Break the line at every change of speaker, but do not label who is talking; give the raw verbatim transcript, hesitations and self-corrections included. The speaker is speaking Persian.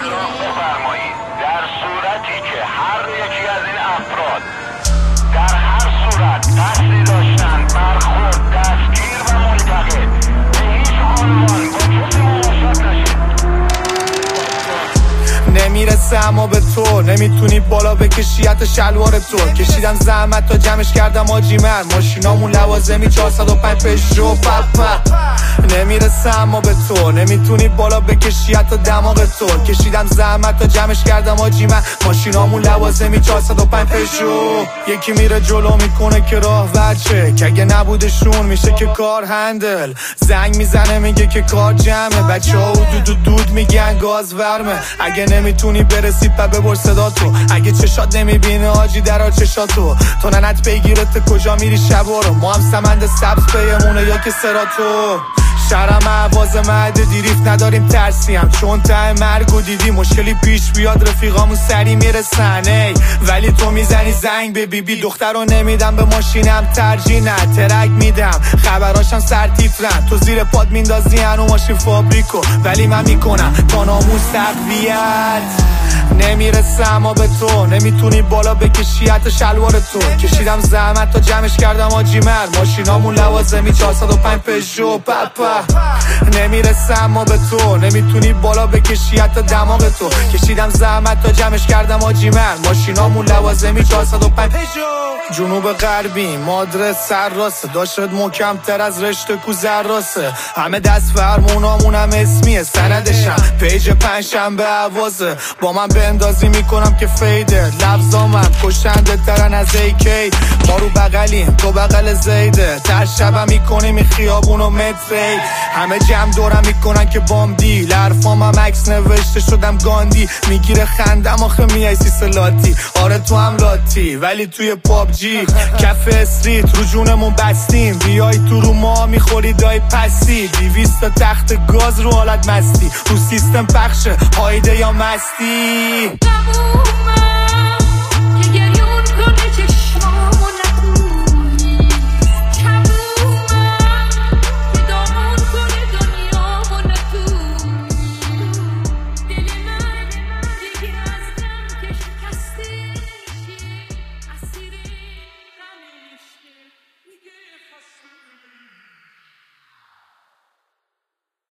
بفرمایید در صورتی که هر یکی از این افراد در هر صورت قصدی داشتن برخورد دستگیر و ملتقط به هیچ عنوان با کسی مماشات نشید.
نمیرسه اما به تو نمیتونی بالا بکشی حتی شلوار تو. کشیدم زحمت تا جمعش کردم آجی من ماشینامون لوازمی چهارصد و پنج پژو پپا. نمیرسه اما به تو نمیتونی بالا بکشی حتی دماغ تو. کشیدم زحمت تا جمعش کردم آجی من ماشینامون لوازمی چهارصد و پنج پژو. یکی میره جلو میکنه که راه ورچه که اگه نبودشون میشه که کار هندل. زنگ میزنه میگه که کار جمعه بچه ها دود دود دود میگن گاز ورمه. اگه نمیتونی برسی پا ببر صدا تو. اگه چشات نمیبینه آجی درا چشاتو. تو ننت بگیرت کجا میری شبا رو. ما هم سمند سبز پیمونه یا که سراتو. شرم عواز مهد دیریف نداریم ترسیم چون ته مرگو دیدی مشکلی پیش بیاد رفیقامون سری میرسن ای. ولی تو میزنی زنگ به بیبی دختر رو نمیدم به ماشینم ترجیح نه ترک میدم خبراشم سر تیترن. تو زیر پاد میندازی هنو ماشین فابریکو ولی من میکنم تا ناموس تقویت. نمیرسه اما به تو نمیتونی بالا بکشی حتی شلوار تو. کشیدم زحمت تا جمعش کردم آجی من ماشینامون لوازمی چهارصد و پنج پژو پپا. نمیرسه اما به تو نمیتونی بالا بکشی حتی دماغ تو. کشیدم زحمت تا جمعش کردم آجی من ماشینامون لوازمی چهارصد و پنج پژو. جنوب غربی مادرس سر راسه داشت محکم تر از رشته کو زراسه. همه دست فرمونامون هم اسمیه سندشم پیج پنجشنبه عوازه. با من بندازی میکنم که فیده لفظامم کشنده ترن از ایکی. ما رو بغلیم تو بغل زیده تر شبم میکنیم این خیابونو متری. همه جمع دورم میکنن که بامدی لرفام هم عکس نوشته شدم گاندی. میگیره خندم آخه میای سیس لاتی. آره تو هم لاتی ولی توی پابجی کف استریت رو جونمون بستیم. بیای تو رو ما میخوری دای پسی. دیویست تخت گاز رو حالت مستی رو سیستم پخشه هایده یا مستی.